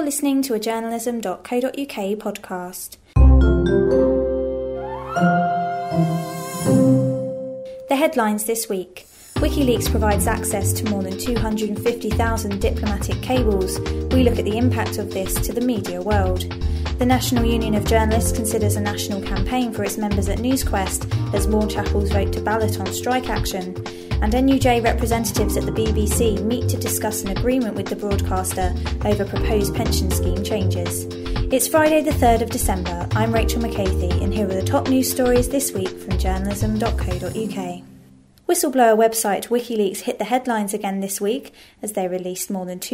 You're listening to a journalism.co.uk podcast. The headlines this week. WikiLeaks provides access to more than 250,000 diplomatic cables. We look at the impact of this to the media world. The National Union of Journalists considers a national campaign for its members at NewsQuest as more chapels vote to ballot on strike action. And NUJ representatives at the BBC meet to discuss an agreement with the broadcaster over proposed pension scheme changes. It's Friday the 3rd of December. I'm Rachel McCarthy and here are the top news stories this week from journalism.co.uk. Whistleblower website WikiLeaks hit the headlines again this week as they released more than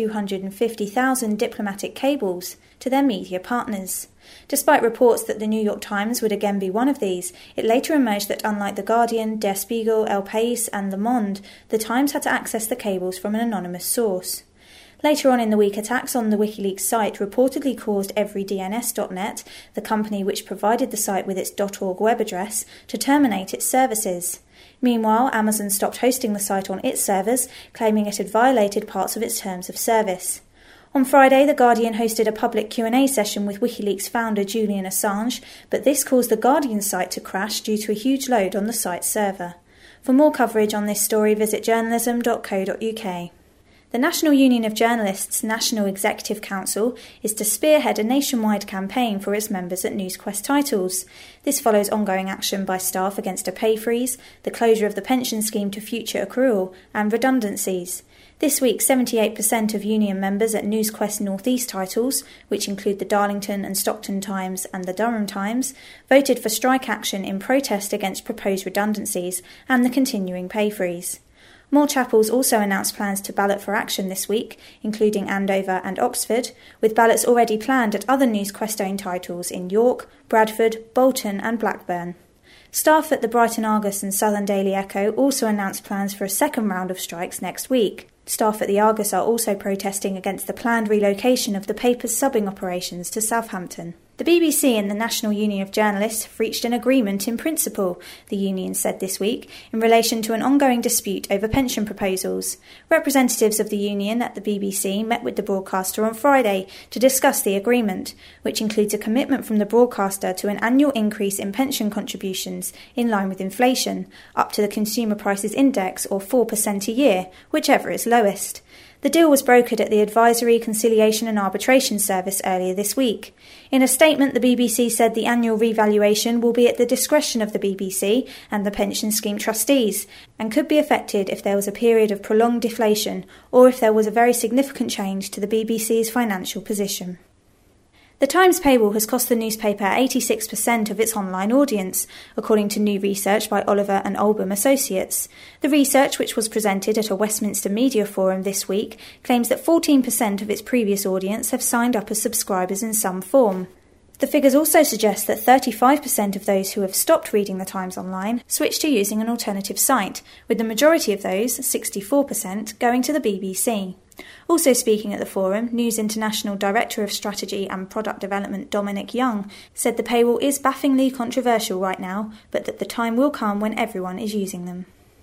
250,000 diplomatic cables to their media partners. Despite reports that the New York Times would again be one of these, it later emerged that unlike The Guardian, Der Spiegel, El País and Le Monde, the Times had to access the cables from an anonymous source. Later on in the week, attacks on the WikiLeaks site reportedly caused EveryDNS.net, the company which provided the site with its .org web address, to terminate its services. Meanwhile, Amazon stopped hosting the site on its servers, claiming it had violated parts of its terms of service. On Friday, The Guardian hosted a public Q&A session with WikiLeaks founder Julian Assange, but this caused The Guardian site to crash due to a huge load on the site's server. For more coverage on this story, visit journalism.co.uk. The National Union of Journalists' National Executive Council is to spearhead a nationwide campaign for its members at NewsQuest titles. This follows ongoing action by staff against a pay freeze, the closure of the pension scheme to future accrual, and redundancies. This week, 78% of union members at NewsQuest North East titles, which include the Darlington and Stockton Times and the Durham Times, voted for strike action in protest against proposed redundancies and the continuing pay freeze. More chapels also announced plans to ballot for action this week, including Andover and Oxford, with ballots already planned at other NewsQuest-owned titles in York, Bradford, Bolton and Blackburn. Staff at the Brighton Argus and Southern Daily Echo also announced plans for a second round of strikes next week. Staff at the Argus are also protesting against the planned relocation of the paper's subbing operations to Southampton. The BBC and the National Union of Journalists have reached an agreement in principle, the union said this week, in relation to an ongoing dispute over pension proposals. Representatives of the union at the BBC met with the broadcaster on Friday to discuss the agreement, which includes a commitment from the broadcaster to an annual increase in pension contributions in line with inflation, up to the Consumer Prices Index or 4% a year, whichever is lowest. The deal was brokered at the Advisory, Conciliation and Arbitration Service earlier this week. In a statement, the BBC said the annual revaluation will be at the discretion of the BBC and the pension scheme trustees, and could be affected if there was a period of prolonged deflation or if there was a very significant change to the BBC's financial position. The Times paywall has cost the newspaper 86% of its online audience, according to new research by Oliver and Oldham Associates. The research, which was presented at a Westminster Media Forum this week, claims that 14% of its previous audience have signed up as subscribers in some form. The figures also suggest that 35% of those who have stopped reading the Times online switched to using an alternative site, with the majority of those, 64%, going to the BBC. Also speaking at the forum, News International Director of Strategy and Product Development Dominic Young said the paywall is bafflingly controversial right now, but that the time will come when everyone is using them.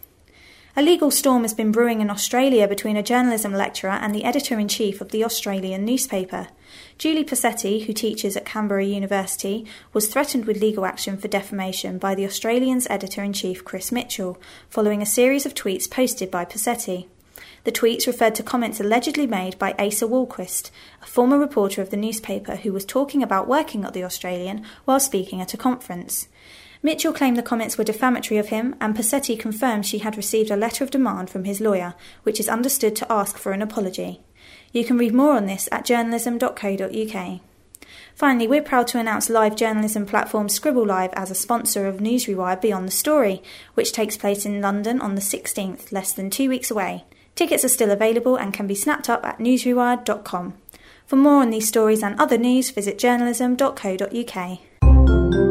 A legal storm has been brewing in Australia between a journalism lecturer and the editor-in-chief of the Australian newspaper. Julie Passetti, who teaches at Canberra University, was threatened with legal action for defamation by the Australian's editor-in-chief Chris Mitchell, following a series of tweets posted by Passetti. The tweets referred to comments allegedly made by Asa Walquist, a former reporter of the newspaper who was talking about working at the Australian while speaking at a conference. Mitchell claimed the comments were defamatory of him, and Passetti confirmed she had received a letter of demand from his lawyer, which is understood to ask for an apology. You can read more on this at journalism.co.uk. Finally, we're proud to announce live journalism platform Scribble Live as a sponsor of Newsrewire Beyond the Story, which takes place in London on the 16th, less than 2 weeks away. Tickets are still available and can be snapped up at newsrewire.com. For more on these stories and other news, visit journalism.co.uk.